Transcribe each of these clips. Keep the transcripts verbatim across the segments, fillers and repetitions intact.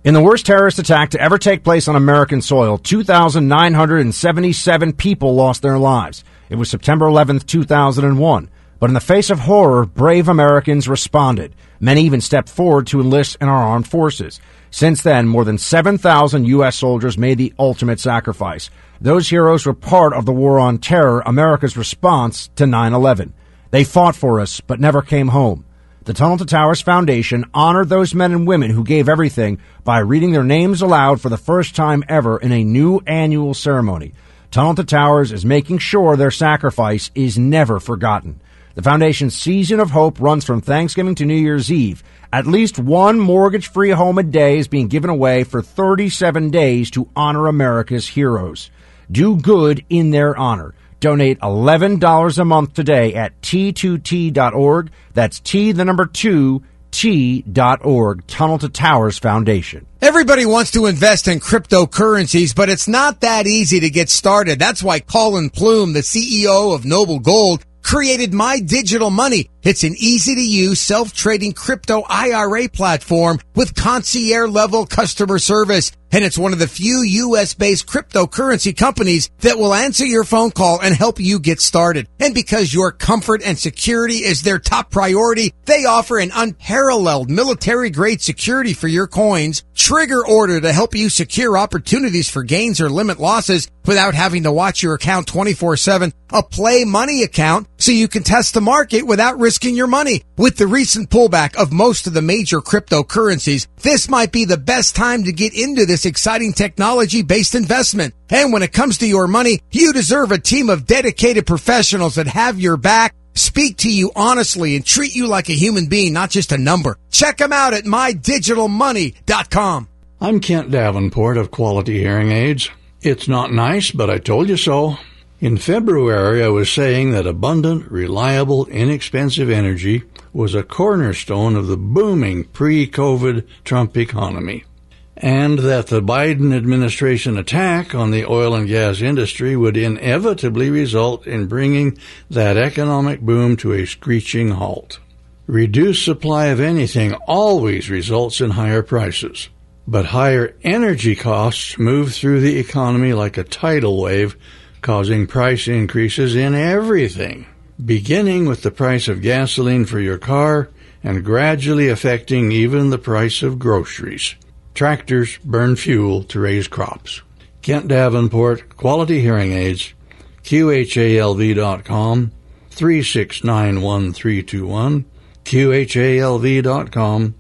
In the worst terrorist attack to ever take place on American soil, two thousand nine hundred seventy-seven people lost their lives. It was September eleventh, two thousand one. But in the face of horror, brave Americans responded. Many even stepped forward to enlist in our armed forces. Since then, more than seven thousand U S soldiers made the ultimate sacrifice. Those heroes were part of the war on terror, America's response to nine eleven. They fought for us, but never came home. The Tunnel to Towers Foundation honored those men and women who gave everything by reading their names aloud for the first time ever in a new annual ceremony. Tunnel to Towers is making sure their sacrifice is never forgotten. The foundation's Season of Hope runs from Thanksgiving to New Year's Eve. At least one mortgage-free home a day is being given away for thirty-seven days to honor America's heroes. Do good in their honor. Donate eleven dollars a month today at T two T dot org. That's T, the number two, T dot org. Tunnel to Towers Foundation. Everybody wants to invest in cryptocurrencies, but it's not that easy to get started. That's why Colin Plume, the C E O of Noble Gold, created My Digital Money. It's an easy-to-use, self-trading crypto I R A platform with concierge-level customer service. And it's one of the few U S-based cryptocurrency companies that will answer your phone call and help you get started. And because your comfort and security is their top priority, they offer an unparalleled military-grade security for your coins, trigger order to help you secure opportunities for gains or limit losses without having to watch your account twenty-four seven, a play money account so you can test the market without risking your money. With the recent pullback of most of the major cryptocurrencies, this might be the best time to get into this exciting technology-based investment. And when it comes to your money, you deserve a team of dedicated professionals that have your back, speak to you honestly, and treat you like a human being, not just a number. Check them out at my digital money dot com. I'm Kent Davenport of Quality Hearing Aids. It's not nice, but I told you so. In February, I was saying that abundant, reliable, inexpensive energy was a cornerstone of the booming pre-COVID Trump economy, and that the Biden administration attack on the oil and gas industry would inevitably result in bringing that economic boom to a screeching halt. Reduced supply of anything always results in higher prices, but higher energy costs move through the economy like a tidal wave, causing price increases in everything, beginning with the price of gasoline for your car and gradually affecting even the price of groceries. Tractors burn fuel to raise crops. Kent Davenport, Quality Hearing Aids, Q H A L V dot com, three six nine one three two one, Q H A L V dot com.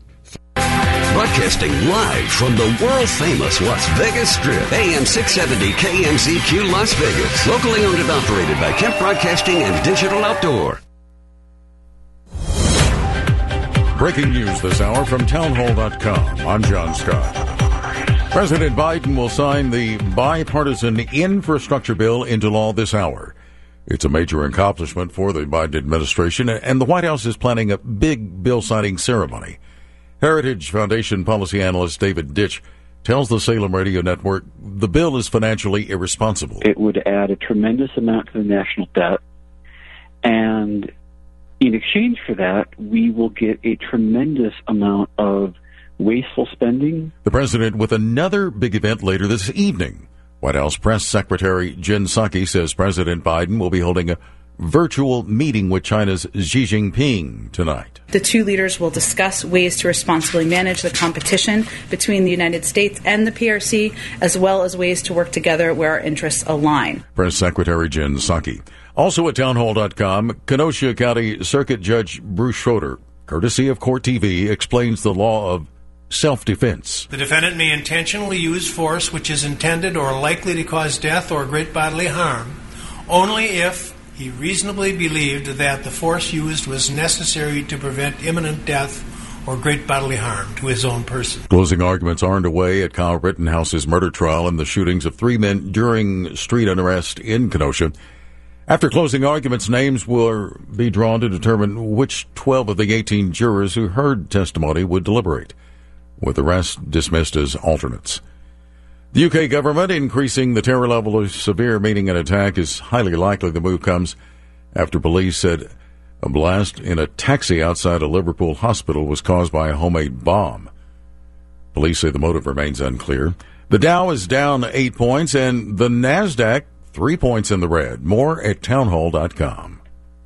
Broadcasting live from the world-famous Las Vegas Strip, A M six seventy K M Z Q Las Vegas. Locally owned and operated by Kemp Broadcasting and Digital Outdoor. Breaking news this hour from townhall dot com. I'm John Scott. President Biden will sign the bipartisan infrastructure bill into law this hour. It's a major accomplishment for the Biden administration, and the White House is planning a big bill signing ceremony. Heritage Foundation policy analyst David Ditch tells the Salem Radio Network the bill is financially irresponsible. It would add a tremendous amount to the national debt, and in exchange for that, we will get a tremendous amount of wasteful spending. The president with another big event later this evening. White House Press Secretary Jen Psaki says President Biden will be holding a virtual meeting with China's Xi Jinping tonight. The two leaders will discuss ways to responsibly manage the competition between the United States and the P R C, as well as ways to work together where our interests align. Press Secretary Jen Psaki. Also at townhall dot com, Kenosha County Circuit Judge Bruce Schroeder, courtesy of Court T V, explains the law of self-defense. The defendant may intentionally use force which is intended or likely to cause death or great bodily harm only if he reasonably believed that the force used was necessary to prevent imminent death or great bodily harm to his own person. Closing arguments are underway at Kyle Rittenhouse's murder trial and the shootings of three men during street unrest in Kenosha. After closing arguments, names will be drawn to determine which twelve of the eighteen jurors who heard testimony would deliberate, with the rest dismissed as alternates. The U K government increasing the terror level of severe, meaning an attack is highly likely. The move comes after police said a blast in a taxi outside a Liverpool hospital was caused by a homemade bomb. Police say the motive remains unclear. The Dow is down eight points and the NASDAQ three points in the red. More at townhall dot com.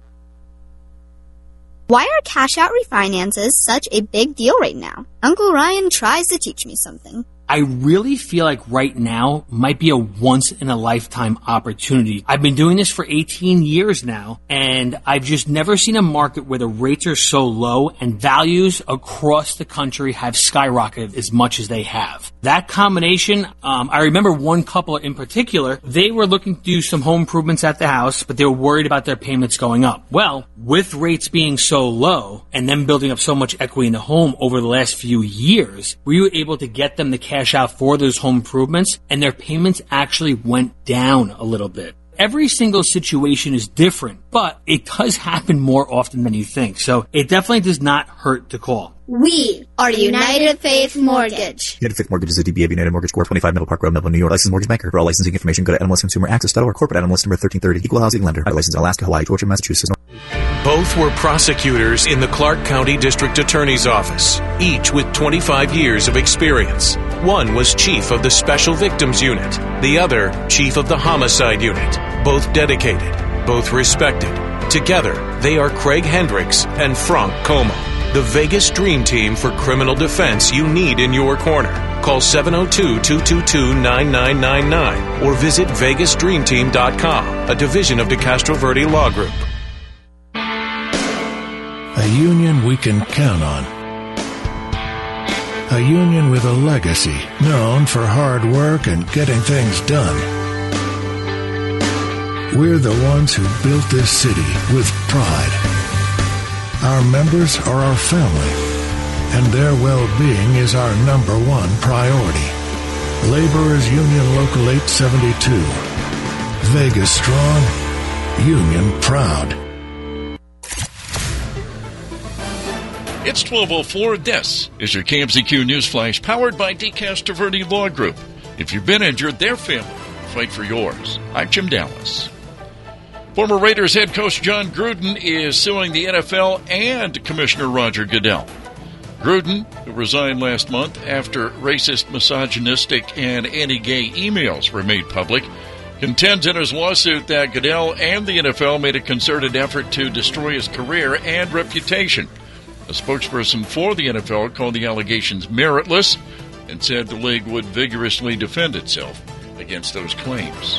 Why are cash-out refinances such a big deal right now? Uncle Ryan tries to teach me something. I really feel like right now might be a once-in-a-lifetime opportunity. I've been doing this for eighteen years now, and I've just never seen a market where the rates are so low and values across the country have skyrocketed as much as they have. That combination, um, I remember one couple in particular, they were looking to do some home improvements at the house, but they were worried about their payments going up. Well, with rates being so low and them building up so much equity in the home over the last few years, we were able to get them the cash out for those home improvements, and their payments actually went down a little bit. Every single situation is different, but it does happen more often than you think. So it definitely does not hurt to call. We are United Faith Mortgage. United Faith Mortgage is a D B A of United Mortgage Corp. twenty-five Middle Park Road, Melville, New York. Licensed mortgage banker. For all licensing information, go to N M L S Consumer Access dot org. Corporate N M L S number thirteen thirty. Equal housing lender. Licensed in Alaska, Hawaii, Georgia, Massachusetts. Both were prosecutors in the Clark County District Attorney's Office, each with twenty-five years of experience. One was chief of the Special Victims Unit, the other chief of the Homicide Unit. Both dedicated, both respected. Together, they are Craig Hendricks and Frank Como, the Vegas Dream Team for criminal defense you need in your corner. Call seven oh two, two two two, nine nine nine nine or visit vegas dream team dot com, a division of DeCastro Verde Law Group. A union we can count on. A union with a legacy known for hard work and getting things done. We're the ones who built this city with pride. Our members are our family, and their well-being is our number one priority. Laborers Union Local eight seventy-two. Vegas strong, union proud. It's twelve oh four. This is your K M Z Q News Flash, powered by DeCastro Verde Law Group. If you've been injured, their family will fight for yours. I'm Jim Dallas. Former Raiders head coach John Gruden is suing the N F L and Commissioner Roger Goodell. Gruden, who resigned last month after racist, misogynistic, and anti-gay emails were made public, contends in his lawsuit that Goodell and the N F L made a concerted effort to destroy his career and reputation. A spokesperson for the N F L called the allegations meritless and said the league would vigorously defend itself against those claims.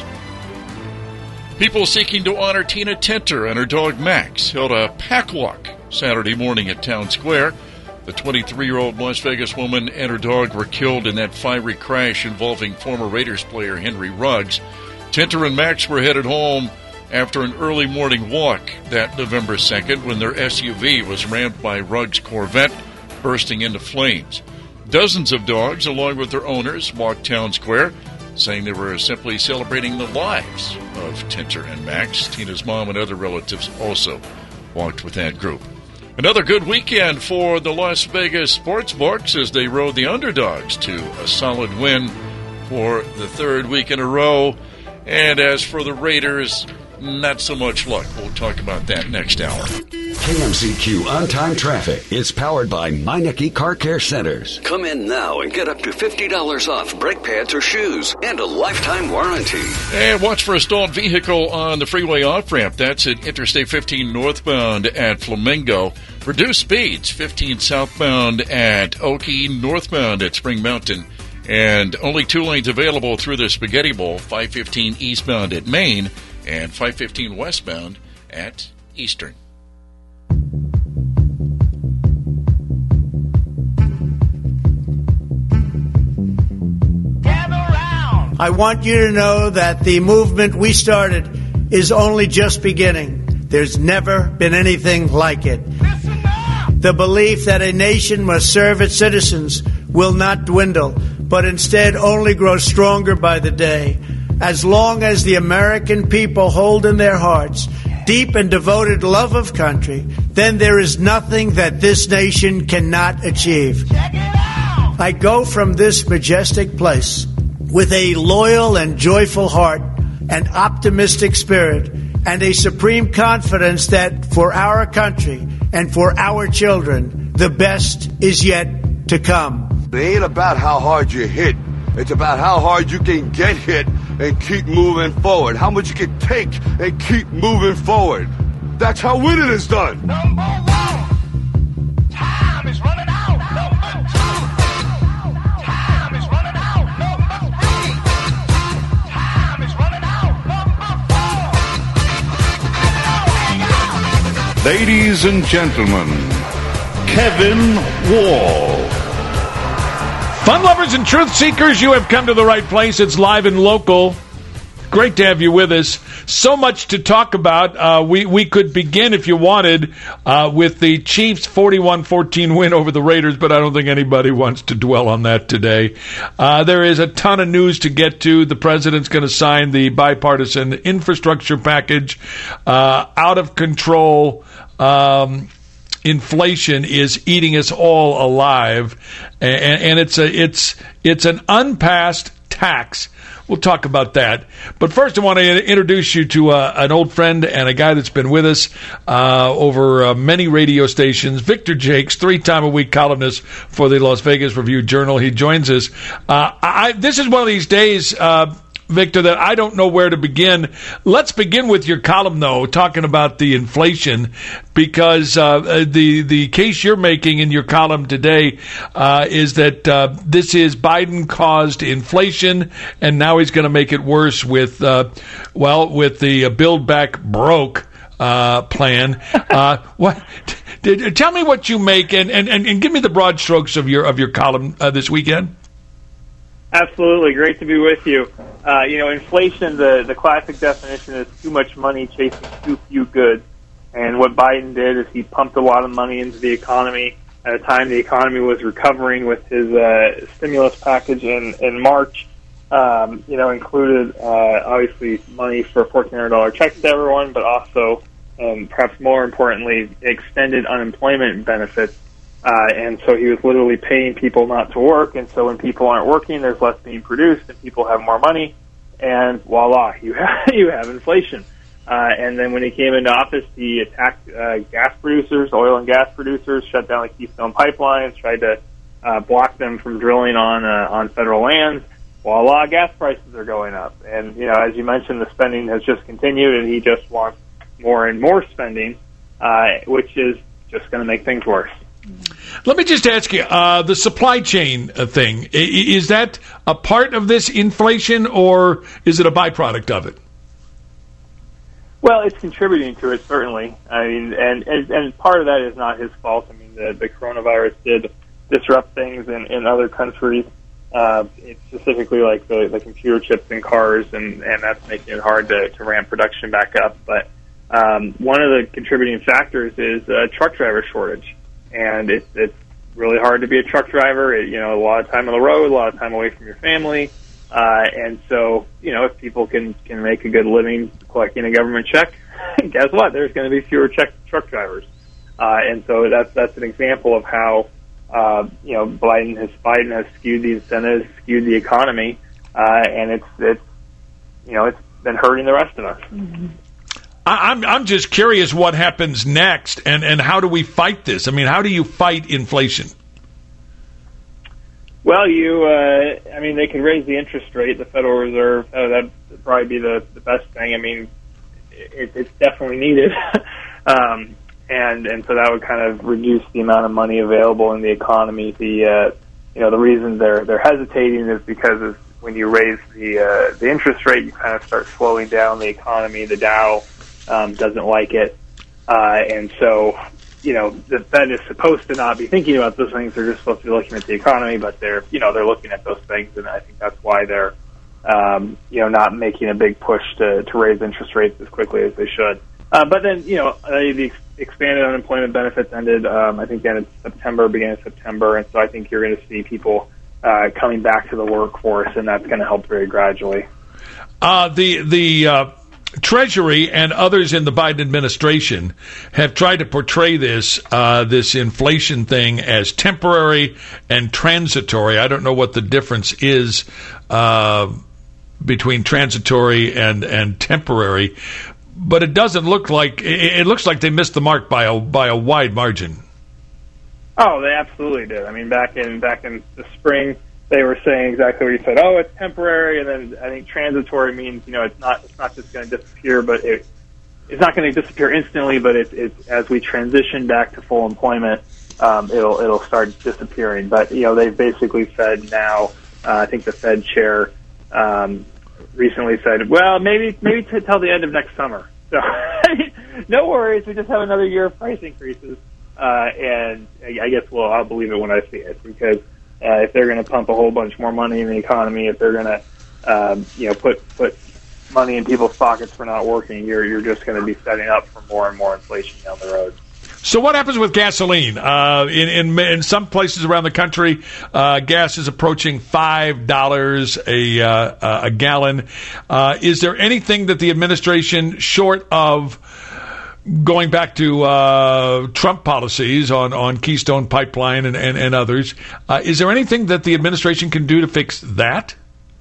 People seeking to honor Tina Tinter and her dog Max held a pack walk Saturday morning at Town Square. The twenty-three-year-old Las Vegas woman and her dog were killed in that fiery crash involving former Raiders player Henry Ruggs. Tinter and Max were headed home after an early morning walk that November second when their S U V was rammed by Ruggs' Corvette, bursting into flames. Dozens of dogs, along with their owners, walked Town Square, saying they were simply celebrating the lives of Tinter and Max. Tina's mom and other relatives also walked with that group. Another good weekend for the Las Vegas sports books as they rode the underdogs to a solid win for the third week in a row. And as for the Raiders, not so much luck. We'll talk about that next hour. K M Z Q On-Time Traffic is powered by Meineke Car Care Centers. Come in now and get up to fifty dollars off brake pads or shoes and a lifetime warranty. And watch for a stalled vehicle on the freeway off-ramp. That's at Interstate fifteen northbound at Flamingo. Reduced speeds, fifteen southbound at Okie, northbound at Spring Mountain. And only two lanes available through the Spaghetti Bowl, five fifteen eastbound at Maine and five fifteen westbound at Eastern. I want you to know that the movement we started is only just beginning. There's never been anything like it. The belief that a nation must serve its citizens will not dwindle, but instead only grow stronger by the day. As long as the American people hold in their hearts deep and devoted love of country, then there is nothing that this nation cannot achieve. I go from this majestic place with a loyal and joyful heart, an optimistic spirit, and a supreme confidence that for our country and for our children, the best is yet to come. It ain't about how hard you hit. It's about how hard you can get hit and keep moving forward. How much you can take and keep moving forward. That's how winning is done. Number one, time is running out. Number two, time is running out. Number three, time is running out. Number four. Ladies and gentlemen, Kevin Wall. Fun lovers and truth seekers, you have come to the right place. It's live and local. Great to have you with us. So much to talk about. Uh, we, we could begin, if you wanted, uh, with the Chiefs' forty-one fourteen win over the Raiders, but I don't think anybody wants to dwell on that today. Uh, there is a ton of news to get to. The president's going to sign the bipartisan infrastructure package. Uh, out of control. Um... Inflation is eating us all alive, and, and it's a it's it's an unpassed tax. We'll talk about that. But first, I want to introduce you to uh, an old friend and a guy that's been with us uh, over uh, many radio stations. Victor Jakes, three-time-a-week columnist for the Las Vegas Review-Journal. He joins us. Uh, I, this is one of these days, uh, Victor, that I don't know where to begin. Let's begin with your column, though, talking about the inflation, because uh, the the case you're making in your column today uh, is that uh, this is Biden-caused inflation, and now he's going to make it worse with, uh, well, with the uh, Build Back Broke uh, plan. Uh, what? Did, tell me what you make, and, and, and give me the broad strokes of your of your column uh, this weekend. Absolutely. Great to be with you. Uh, you know, inflation, the, the classic definition is too much money chasing too few goods. And what Biden did is he pumped a lot of money into the economy at a time the economy was recovering with his uh, stimulus package in, in March. Um, you know, included, uh, obviously, money for fourteen hundred dollars checks to everyone, but also, and perhaps more importantly, extended unemployment benefits. Uh, and so he was literally paying people not to work. And so when people aren't working, there's less being produced and people have more money. And voila, you have, you have inflation. Uh, and then when he came into office, he attacked uh, gas producers, oil and gas producers, shut down the Keystone pipelines, tried to uh, block them from drilling on uh, on federal lands. Voila, gas prices are going up. And, you know, as you mentioned, the spending has just continued, and he just wants more and more spending, uh, which is just going to make things worse. Let me just ask you, uh, the supply chain thing, is that a part of this inflation, or is it a byproduct of it? Well, it's contributing to it, certainly. I mean, and, and, and part of that is not his fault. I mean, the, the coronavirus did disrupt things in, in other countries, uh, it's specifically like the, the computer chips in cars, and, and that's making it hard to, to ramp production back up. But um, one of the contributing factors is a truck driver shortage. And it's it's really hard to be a truck driver. It, you know, a lot of time on the road, a lot of time away from your family, uh, and so you know, if people can can make a good living collecting a government check, guess what? There's going to be fewer check, truck drivers, uh, and so that's that's an example of how uh, you know Biden has Biden has skewed the incentives, skewed the economy, uh, and it's it's you know it's been hurting the rest of us. Mm-hmm. I'm I'm just curious what happens next, and, and how do we fight this? I mean, how do you fight inflation? Well, you, uh, I mean, they could raise the interest rate, the Federal Reserve. Uh, that would probably be the, the best thing. I mean, it, it's definitely needed. um, and, and so that would kind of reduce the amount of money available in the economy. The, uh, you know, the reason they're, they're hesitating is because of when you raise the, uh, the interest rate, you kind of start slowing down the economy. The Dow Um, doesn't like it, uh, and so you know the Fed is supposed to not be thinking about those things. They're just supposed to be looking at the economy, but they're you know they're looking at those things, and I think that's why they're um, you know not making a big push to, to raise interest rates as quickly as they should. Uh, but then you know uh, the expanded unemployment benefits ended. Um, I think the end of September, beginning of September, and so I think you're going to see people uh, coming back to the workforce, and that's going to help very gradually. Uh, the the. Uh Treasury and others in the Biden administration have tried to portray this uh, this inflation thing as temporary and transitory. I don't know what the difference is uh, between transitory and, and temporary, but it doesn't look like it looks like they missed the mark by a by a wide margin. Oh, they absolutely did. I mean, back in back in the spring, they were saying exactly what you said. Oh, it's temporary, and then I think transitory means, you know, it's not it's not just going to disappear, but it it's not going to disappear instantly. But it's it's as we transition back to full employment, um, it'll it'll start disappearing. But you know, they've basically said now. Uh, I think the Fed chair um, recently said, well, maybe maybe t- till the end of next summer. So no worries, we just have another year of price increases, uh, and I guess well, I'll believe it when I see it, because uh, if they're going to pump a whole bunch more money in the economy, if they're going to um, you know put put money in people's pockets for not working, you're you're just going to be setting up for more and more inflation down the road. So what happens with gasoline? Uh, in, in in some places around the country, uh, gas is approaching five dollars a uh, a gallon. Uh, is there anything that the administration, short of going back to uh, Trump policies on, on Keystone Pipeline and, and, and others, uh, is there anything that the administration can do to fix that?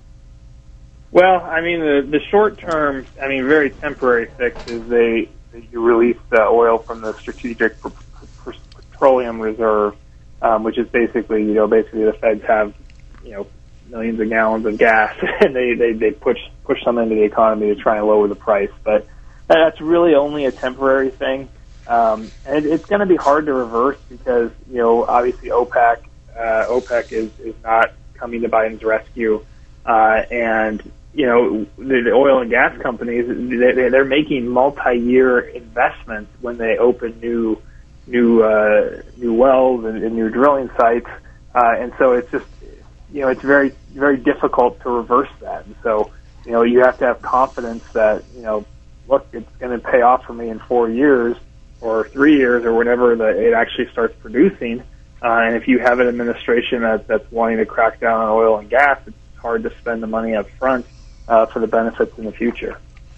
Well, I mean, the, the short term, I mean, very temporary fix is they you release uh, oil from the Strategic Petroleum Reserve, um, which is basically, you know, basically the feds have, you know, millions of gallons of gas, and they, they, they push push some into the economy to try and lower the price. But that's really only a temporary thing. Um, and it's going to be hard to reverse because, you know, obviously OPEC, uh, OPEC is, is not coming to Biden's rescue. Uh, and, you know, the, the oil and gas companies, they, they're making multi-year investments when they open new, new, uh, new wells and, and new drilling sites. Uh, and so it's just, you know, it's very, very difficult to reverse that. And so, you know, you have to have confidence that, you know, look, it's going to pay off for me in four years or three years or whenever the, it actually starts producing. Uh, and if you have an administration that, that's wanting to crack down on oil and gas, it's hard to spend the money up front uh, for the benefits in the future.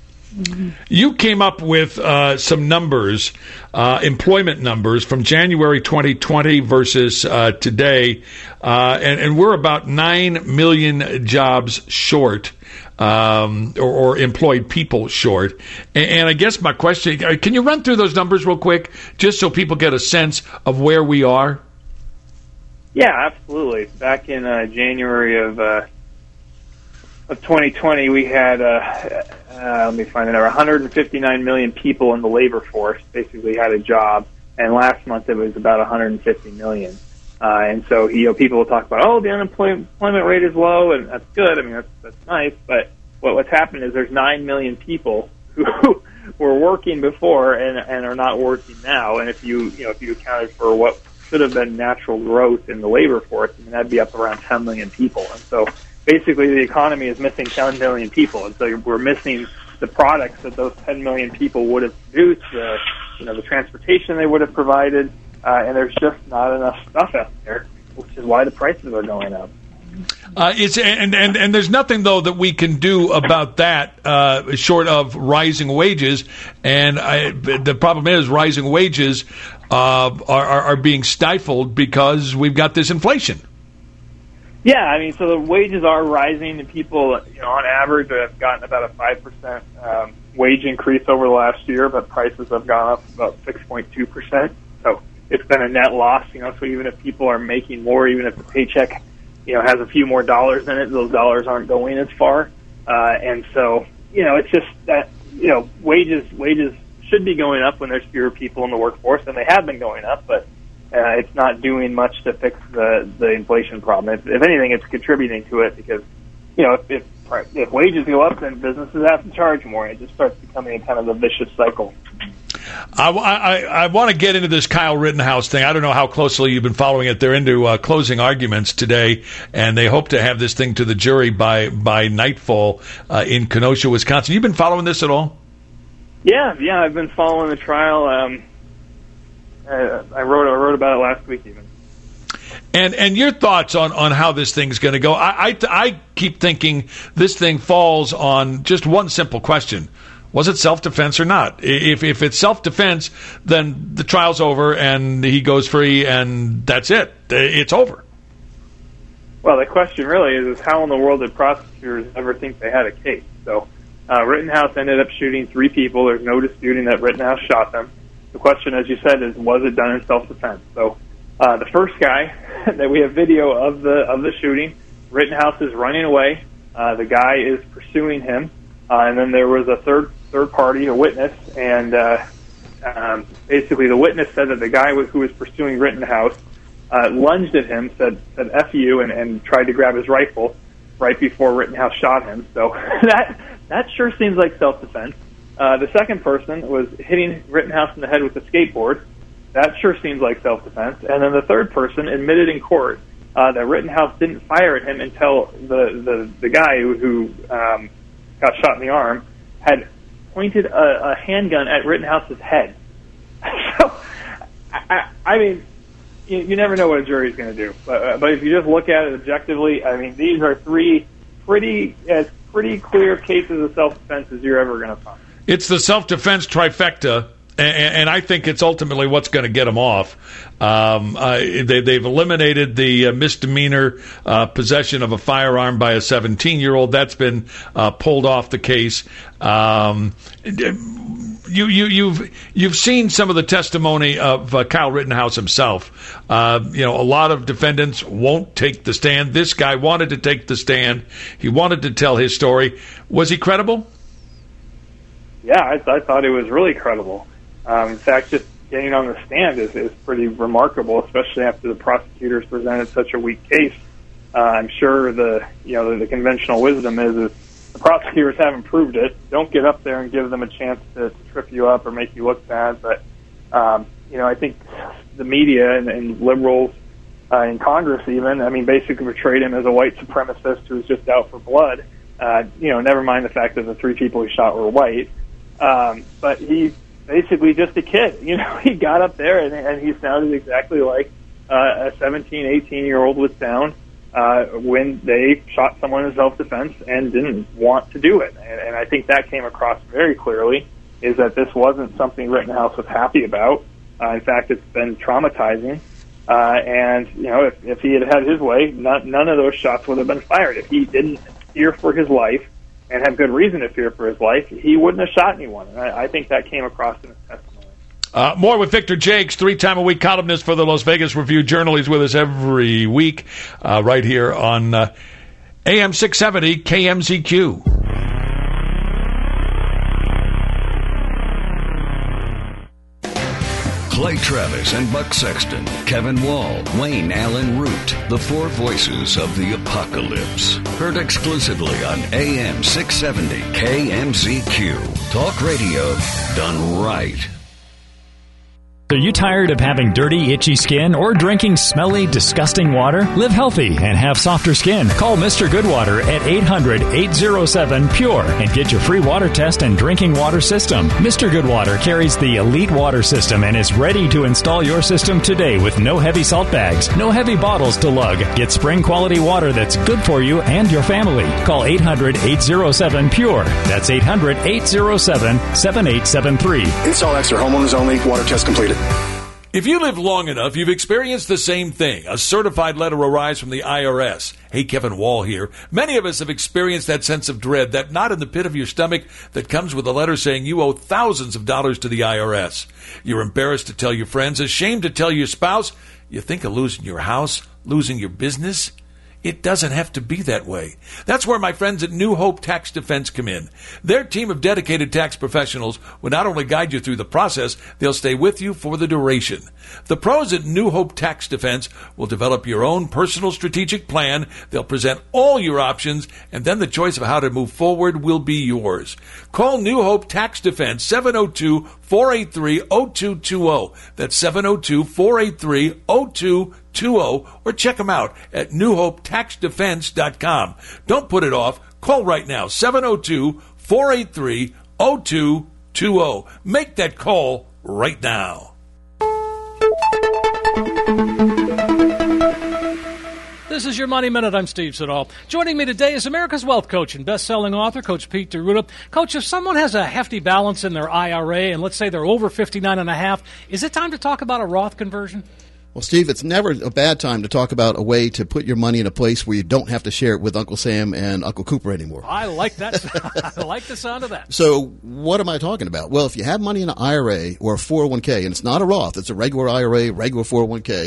You came up with uh, some numbers, uh, employment numbers from January twenty twenty versus uh, today, uh, and, and we're about nine million jobs short, um, or, or employed people short. And, and I guess my question, can you run through those numbers real quick, just so people get a sense of where we are? Yeah, absolutely. Back in uh, January of uh, of twenty twenty, we had, uh, uh, let me find the number, one hundred fifty-nine million people in the labor force basically had a job, and last month it was about one hundred fifty million. Uh, and so, you know, people will talk about, oh, the unemployment rate is low, and that's good. I mean, that's that's nice. But what, what's happened is there's nine million people who were working before and and are not working now. And if you you know if you accounted for what should have been natural growth in the labor force, I mean, that'd be up around ten million people. And so, basically, the economy is missing ten million people, and so we're missing the products that those ten million people would have produced, the you know the transportation they would have provided. Uh, and there's just not enough stuff out there, which is why the prices are going up. Uh, it's and, and and there's nothing though that we can do about that, uh, short of rising wages. And I, the problem is, rising wages uh, are, are are being stifled because we've got this inflation. Yeah, I mean, so the wages are rising, and people, you know, on average, have gotten about a five percent um, wage increase over the last year, but prices have gone up about six point two percent. So it's been a net loss, you know, so even if people are making more, even if the paycheck, you know, has a few more dollars in it, those dollars aren't going as far. Uh, and so, you know, it's just that, you know, wages, wages should be going up when there's fewer people in the workforce, and they have been going up, but uh, it's not doing much to fix the, the inflation problem. If, if anything, it's contributing to it because, you know, if, if, if wages go up, then businesses have to charge more. It just starts becoming a kind of a vicious cycle. I, I, I want to get into this Kyle Rittenhouse thing. I don't know how closely you've been following it. They're into uh, closing arguments today, and they hope to have this thing to the jury by by nightfall uh, in Kenosha, Wisconsin. You've been following this at all? Yeah, yeah, I've been following the trial. Um, uh, I wrote I wrote about it last week even. And and your thoughts on, on how this thing's going to go? I, I I keep thinking this thing falls on just one simple question. Was it self-defense or not? If if it's self-defense, then the trial's over and he goes free and that's it. It's over. Well, the question really is, is how in the world did prosecutors ever think they had a case? So uh, Rittenhouse ended up shooting three people. There's no disputing that Rittenhouse shot them. The question, as you said, is was it done in self-defense? So Uh, the first guy that we have video of the of the shooting, Rittenhouse is running away. Uh, the guy is pursuing him, uh, and then there was a third third party, a witness, and uh, um, basically the witness said that the guy who was pursuing Rittenhouse uh, lunged at him, said said "F you," and, and tried to grab his rifle right before Rittenhouse shot him. So that that sure seems like self-defense. Uh, the second person was hitting Rittenhouse in the head with a skateboard. That sure seems like self-defense. And then the third person admitted in court uh, that Rittenhouse didn't fire at him until the, the, the guy who, who um, got shot in the arm had pointed a, a handgun at Rittenhouse's head. So, I, I mean, you, you never know what a jury's going to do. But, uh, but if you just look at it objectively, I mean, these are three pretty as pretty clear cases of self-defense as you're ever going to find. It's the self-defense trifecta, and, and I think it's ultimately what's going to get them off. Um, uh, they, they've eliminated the uh, misdemeanor uh, possession of a firearm by a seventeen-year-old. That's been uh, pulled off the case. Um, you, you, you've you've seen some of the testimony of uh, Kyle Rittenhouse himself. Uh, you know, a lot of defendants won't take the stand. This guy wanted to take the stand. He wanted to tell his story. Was he credible? Yeah, I, I thought it was really credible. Um, in fact, just getting on the stand is, is pretty remarkable, especially after the prosecutors presented such a weak case. Uh, I'm sure the you know the, the conventional wisdom is, is the prosecutors haven't proved it. Don't get up there and give them a chance to, to trip you up or make you look bad. But um, you know, I think the media and, and liberals uh, in Congress, even, I mean, basically portrayed him as a white supremacist who was just out for blood. Uh, you know, never mind the fact that the three people he shot were white. Um, but he's basically just a kid. You know, he got up there and, and he sounded exactly like uh, a seventeen, eighteen-year-old would sound uh, when they shot someone in self-defense and didn't want to do it. And, and I think that came across very clearly, is that this wasn't something Rittenhouse was happy about. Uh, in fact, it's been traumatizing. Uh, and, you know, if, if he had had his way, not, none of those shots would have been fired. If he didn't fear for his life, and have good reason to fear for his life, he wouldn't have shot anyone. And I, I think that came across in his testimony. Uh, more with Victor Jakes, three-time-a-week columnist for the Las Vegas Review-Journal. He's with us every week uh, right here on uh, A M six seventy K M Z Q. Clay Travis and Buck Sexton, Kevin Wall, Wayne Allen Root, the four voices of the apocalypse. Heard exclusively on A M six seventy K M Z Q. Talk radio done right. Are you tired of having dirty, itchy skin or drinking smelly, disgusting water? Live healthy and have softer skin. Call Mister Goodwater at eight hundred, eight oh seven, P U R E and get your free water test and drinking water system. Mister Goodwater carries the Elite Water System and is ready to install your system today with no heavy salt bags, no heavy bottles to lug. Get spring quality water that's good for you and your family. Call eight hundred, eight oh seven, P U R E. That's eight hundred, eight oh seven, seven eight seven three. Install X or homeowners only. Water test completed. If you live long enough, you've experienced the same thing. A certified letter arrives from the I R S. Hey, Kevin Wall here. Many of us have experienced that sense of dread, that knot in the pit of your stomach that comes with a letter saying you owe thousands of dollars to the I R S. You're embarrassed to tell your friends, ashamed to tell your spouse. You think of losing your house, losing your business. It doesn't have to be that way. That's where my friends at New Hope Tax Defense come in. Their team of dedicated tax professionals will not only guide you through the process, they'll stay with you for the duration. The pros at New Hope Tax Defense will develop your own personal strategic plan. They'll present all your options, and then the choice of how to move forward will be yours. Call New Hope Tax Defense, seven oh two, four eight three, oh two two oh. That's seven oh two, four eight three, oh two two oh, or check them out at new hope tax defense dot com. Don't put it off. Call right now, seven oh two, four eight three, oh two two oh. Make that call right now. This is your Money Minute. I'm Steve Siddall. Joining me today is America's Wealth Coach and best-selling author, Coach Pete D'Arruda. Coach, if someone has a hefty balance in their I R A, and let's say they're over fifty-nine and a half, is it time to talk about a Roth conversion? Well, Steve, it's never a bad time to talk about a way to put your money in a place where you don't have to share it with Uncle Sam and Uncle Cooper anymore. I like that. I like the sound of that. So what am I talking about? Well, if you have money in an I R A or a four oh one k, and it's not a Roth, it's a regular I R A, regular four oh one k,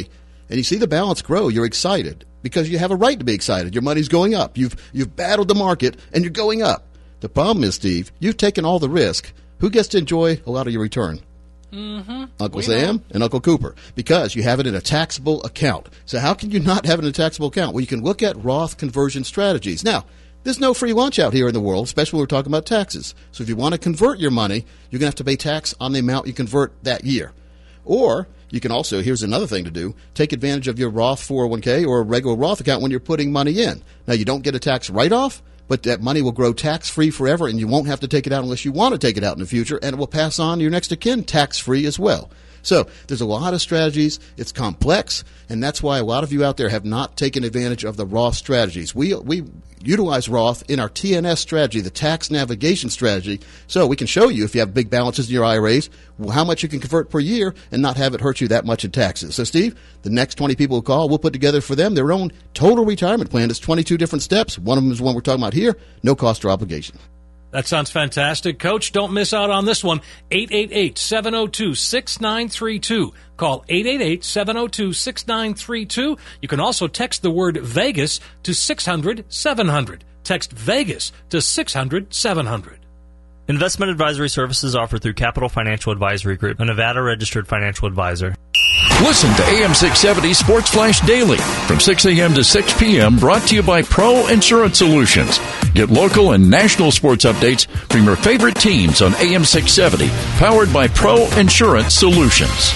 and you see the balance grow, you're excited because you have a right to be excited. Your money's going up. You've you've battled the market, and you're going up. The problem is, Steve, you've taken all the risk. Who gets to enjoy a lot of your return? Mm-hmm. Uncle Sam know. and Uncle Cooper, because you have it in a taxable account. So how can you not have it in a taxable account? Well, you can look at Roth conversion strategies. Now, there's no free lunch out here in the world, especially when we're talking about taxes. So if you want to convert your money, you're going to have to pay tax on the amount you convert that year. Or you can also, here's another thing to do, take advantage of your Roth four oh one k or a regular Roth account when you're putting money in. Now, you don't get a tax write-off, but that money will grow tax-free forever, and you won't have to take it out unless you want to take it out in the future, and it will pass on to your next of kin tax-free as well. So there's a lot of strategies. It's complex, and that's why a lot of you out there have not taken advantage of the Roth strategies. We we utilize Roth in our T N S strategy, the tax navigation strategy, so we can show you if you have big balances in your I R As, how much you can convert per year and not have it hurt you that much in taxes. So, Steve, the next twenty people who call, we'll put together for them their own total retirement plan. It's twenty-two different steps. One of them is one we're talking about here, no cost or obligation. That sounds fantastic. Coach, don't miss out on this one. eight eight eight, seven oh two, six nine three two. Call eight eight eight, seven oh two, six nine three two. You can also text the word Vegas to six hundred, seven hundred. Text Vegas to six hundred, seven hundred. Investment advisory services offered through Capital Financial Advisory Group, a Nevada-registered financial advisor. Listen to A M six seventy Sports Flash Daily from six a.m. to six p.m. brought to you by Pro Insurance Solutions. Get local and national sports updates from your favorite teams on A M six seventy, powered by Pro Insurance Solutions.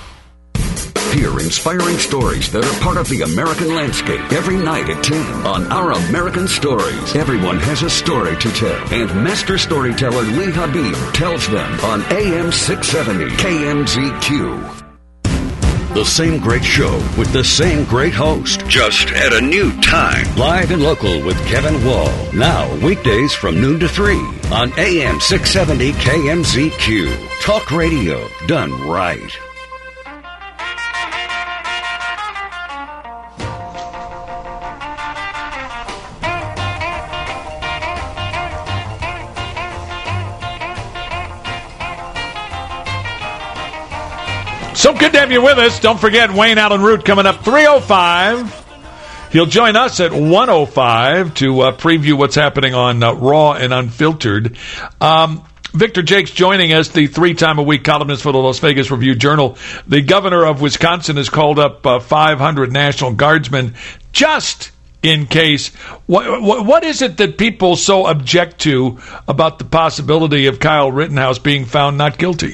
Hear inspiring stories that are part of the American landscape every night at ten on Our American Stories. Everyone has a story to tell, and master storyteller Lee Habib tells them on A M six seventy K M Z Q. The same great show with the same great host, just at a new time. Live and local with Kevin Wall. Now, weekdays from noon to three on A M six seventy K M Z Q. Talk radio done right. So good to have you with us. Don't forget Wayne Allen Root coming up three oh five. He'll join us at one oh five to uh, preview what's happening on uh, Raw and Unfiltered. Um, Victor Jakes joining us, the three-time-a-week columnist for the Las Vegas Review-Journal. The governor of Wisconsin has called up uh, five hundred National Guardsmen just in case. What, what, what is it that people so object to about the possibility of Kyle Rittenhouse being found not guilty?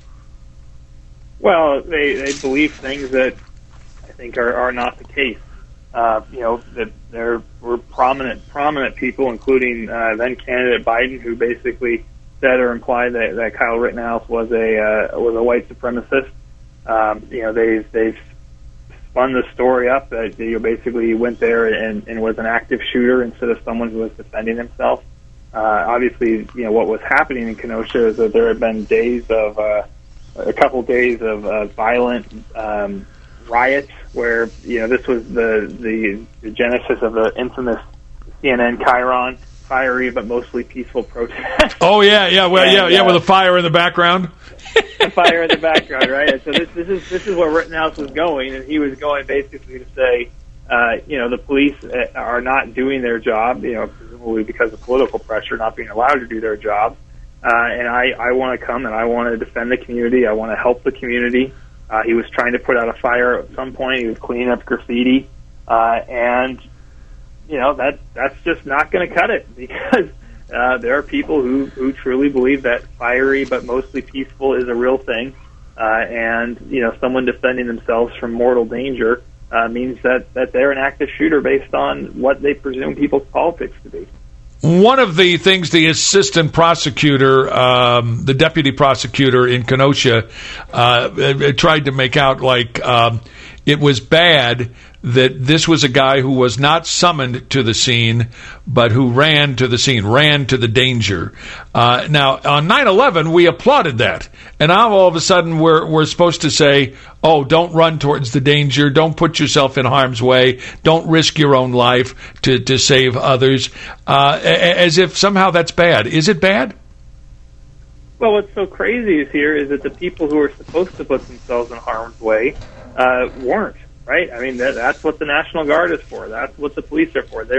Well, they, they believe things that I think are, are not the case. Uh, you know, that there were prominent prominent people, including uh, then candidate Biden, who basically said or implied that, that Kyle Rittenhouse was a uh, was a white supremacist. Um, you know, they've they've spun the story up that you know, basically he went there and, and was an active shooter instead of someone who was defending himself. Uh, obviously, you know what was happening in Kenosha is that there had been days of uh, a couple days of uh, violent um, riots where, you know, this was the, the, the genesis of the infamous C N N Chiron, fiery but mostly peaceful protest. Oh, yeah, yeah, well, and, yeah, yeah, uh, with a fire in the background. A fire in the background, right? And so this, this is this is where Rittenhouse was going, and he was going basically to say, uh, you know, the police are not doing their job, you know, presumably because of political pressure, not being allowed to do their job. Uh, and I, I want to come and I want to defend the community. I want to help the community. Uh, he was trying to put out a fire at some point. He was cleaning up graffiti. Uh, and, you know, that that's just not going to cut it because uh, there are people who, who truly believe that fiery but mostly peaceful is a real thing. Uh, and, you know, someone defending themselves from mortal danger uh, means that, that they're an active shooter based on what they presume people's politics to be. One of the things the assistant prosecutor, um, the deputy prosecutor in Kenosha, uh, tried to make out like um, it was bad that this was a guy who was not summoned to the scene, but who ran to the scene, ran to the danger. Uh, now, on nine eleven, we applauded that. And now all of a sudden we're, we're supposed to say, oh, don't run towards the danger, don't put yourself in harm's way, don't risk your own life to, to save others, uh, as if somehow that's bad. Is it bad? Well, what's so crazy is here is that the people who are supposed to put themselves in harm's way uh, weren't. right? I mean, that, that's what the National Guard is for. That's what the police are for. They're